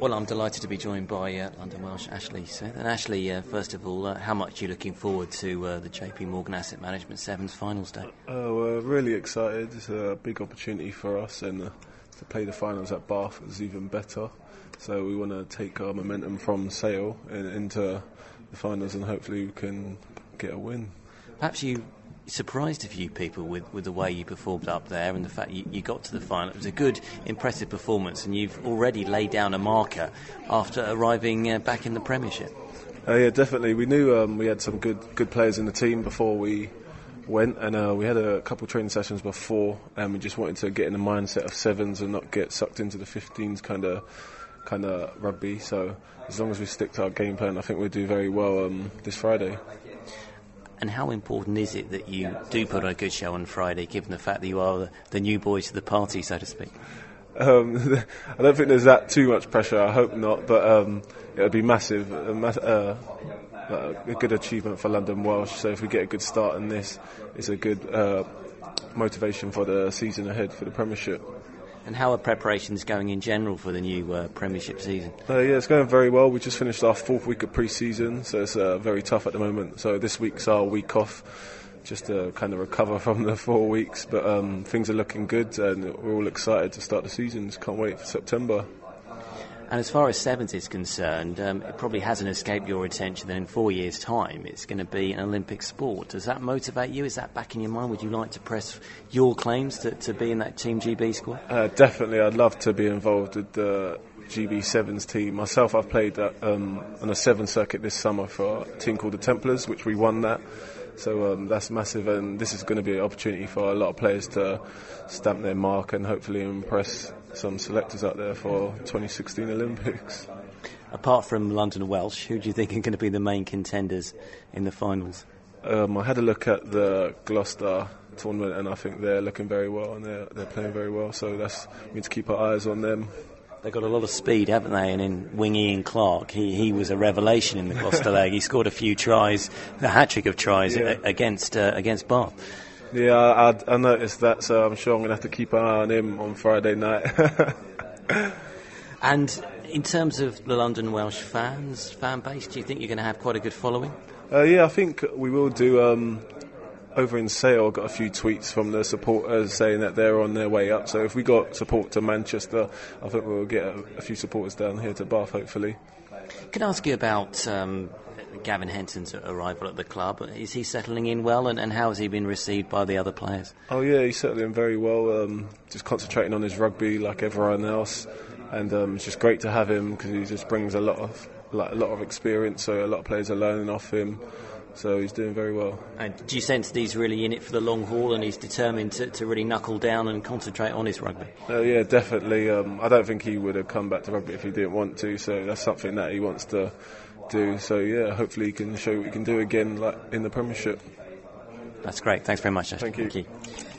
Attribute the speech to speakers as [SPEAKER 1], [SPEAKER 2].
[SPEAKER 1] Well, I'm delighted to be joined by London Welsh Ashley Smith. And Ashley, first of all, how much are you looking forward to the JP Morgan Asset Management Sevens finals day?
[SPEAKER 2] We're really excited. It's a big opportunity for us, and to play the finals at Bath is even better. So we want to take our momentum from Sale into the finals, and hopefully we can get a win.
[SPEAKER 1] Perhaps you surprised a few people with the way you performed up there and the fact you got to the final. It was a good, impressive performance, and you've already laid down a marker after arriving back in the Premiership.
[SPEAKER 2] Yeah, definitely. We knew we had some good players in the team before we went, and we had a couple of training sessions before, and we just wanted to get in the mindset of sevens and not get sucked into the 15s kind of rugby. So as long as we stick to our game plan, I think we'll do very well this Friday.
[SPEAKER 1] And how important is it that you do put on a good show on Friday, given the fact that you are the new boys to the party, so to speak?
[SPEAKER 2] I don't think there's that too much pressure. I hope not, but it would be massive, a good achievement for London Welsh. So if we get a good start in this, it's a good motivation for the season ahead for the Premiership.
[SPEAKER 1] And how are preparations going in general for the new Premiership season?
[SPEAKER 2] Yeah, it's going very well. We just finished our 4th week of pre-season, so it's very tough at the moment. So this week's our week off, just to kind of recover from the 4 weeks. But things are looking good, and we're all excited to start the season. Just can't wait for September.
[SPEAKER 1] And as far as sevens is concerned, it probably hasn't escaped your attention that in 4 years' time it's going to be an Olympic sport. Does that motivate you? Is that back in your mind? Would you like to press your claims to be in that Team GB squad?
[SPEAKER 2] Definitely. I'd love to be involved with the GB Sevens team. Myself, I've played on a Sevens circuit this summer for a team called the Templars, which we won that. So that's massive, and this is going to be an opportunity for a lot of players to stamp their mark and hopefully impress some selectors out there for 2016 Olympics.
[SPEAKER 1] Apart from London Welsh, who do you think are going to be the main contenders in the finals?
[SPEAKER 2] I had a look at the Gloucester tournament, and I think they're looking very well, and they're playing very well, so we need to keep our eyes on them.
[SPEAKER 1] They've got a lot of speed, haven't they? And in Wing Ian Clark, he was a revelation in the Gloucester leg. He scored a few tries, a hat-trick of tries against Bath.
[SPEAKER 2] Yeah, I noticed that, so I'm sure I'm going to have to keep an eye on him on Friday night.
[SPEAKER 1] And in terms of the London Welsh fan base, do you think you're going to have quite a good following?
[SPEAKER 2] Yeah, I think we will do. Over in Sale, I got a few tweets from the supporters saying that they're on their way up. So if we got support to Manchester, I think we'll get a few supporters down here to Bath, hopefully.
[SPEAKER 1] Can I ask you about Gavin Henson's arrival at the club? Is he settling in well, and how has he been received by the other players?
[SPEAKER 2] Oh yeah, he's settling in very well. Just concentrating on his rugby like everyone else, and it's just great to have him because he just brings a lot of experience. So a lot of players are learning off him. So he's doing very well.
[SPEAKER 1] And do you sense that he's really in it for the long haul, and he's determined to really knuckle down and concentrate on his rugby?
[SPEAKER 2] Yeah, definitely. I don't think he would have come back to rugby if he didn't want to, so that's something that he wants to do. So yeah, hopefully he can show what he can do again like in the Premiership.
[SPEAKER 1] That's great. Thanks very much, Ashley.
[SPEAKER 2] Thank you.
[SPEAKER 1] Thank you.